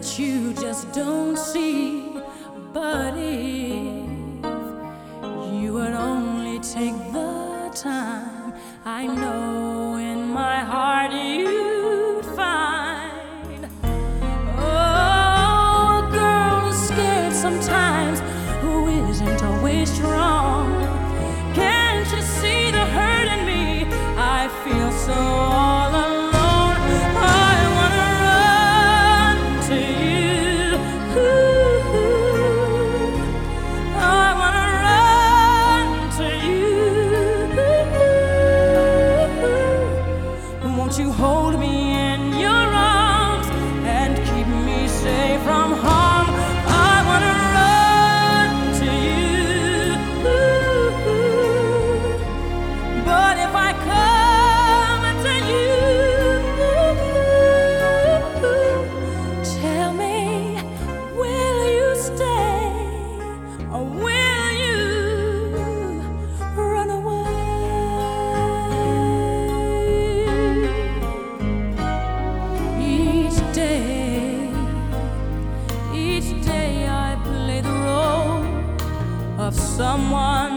that you just don't see. But if you would only take the time, I know in my heart you'd find. Oh, a girl who's scared sometimes, who isn't always strong. Can't you see the hurt in me? I feel so all alone. I wanna run to you. I wanna run to you. Won't you hold me in your arms and keep me safe from harm? I wanna run to you. But if I come to you, tell me, will you stay or will you run away? Each day I play the role of someone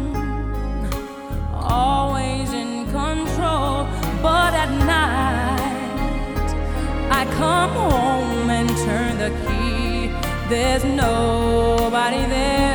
always in control, but at night I come home and turn the key. There's nobody there